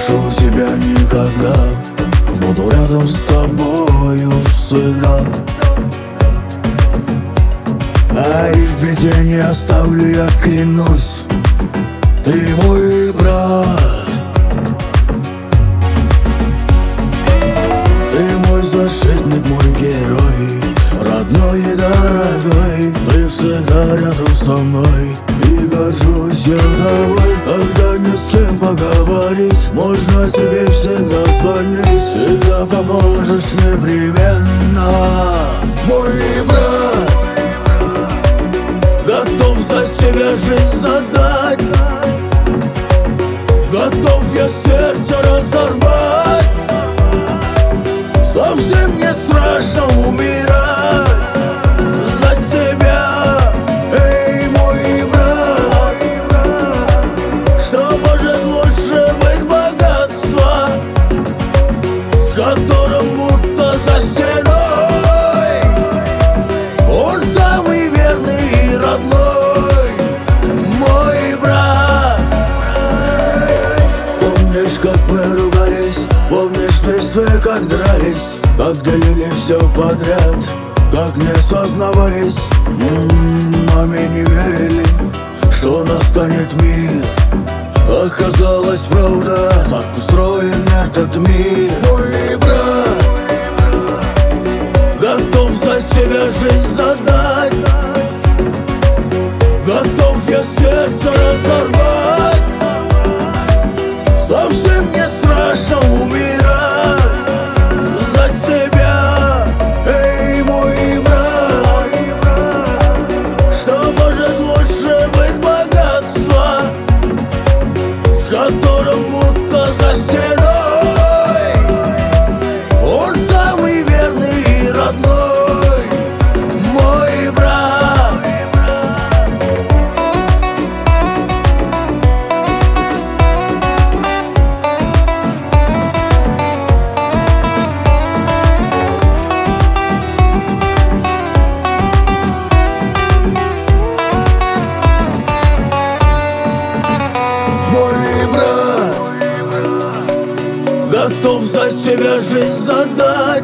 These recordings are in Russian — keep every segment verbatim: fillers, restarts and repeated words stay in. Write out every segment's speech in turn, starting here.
брошу тебя никогда, буду рядом с тобою всегда. А и в беде не оставлю, я клянусь, ты мой брат. Ты мой защитник, мой герой, родной и дорогой. Ты всегда рядом со мной, и горжусь я тобой. Когда не с кем поговорить, можно тебе всегда звонить. Всегда поможешь непременно, мой брат. Готов за тебя жизнь задать, готов я сердце разорвать. Совсем не страшно умирать за тебя, эй, мой брат. Что может лучше быть богатства, с которым будто за стеной? Он самый верный и родной, мой брат. Помнишь, как мы ругались? Помнишь чувства, как дрались, как делили все подряд, как не сознавались, м-м, маме не верили, что настанет мир. Оказалось, правда, так устроен этот мир. Мой брат, готов за тебя жизнь задать, готов я сердце разорвать. Совсем не страшно умирать за тебя, эй, мой брат. Что может лучше быть богатства, с которым будто за стеной? Он самый верный и родной, мой брат. Готов за тебя жизнь задать,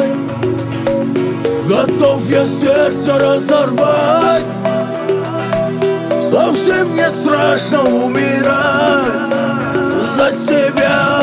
готов я сердце разорвать. Совсем не страшно умирать за тебя.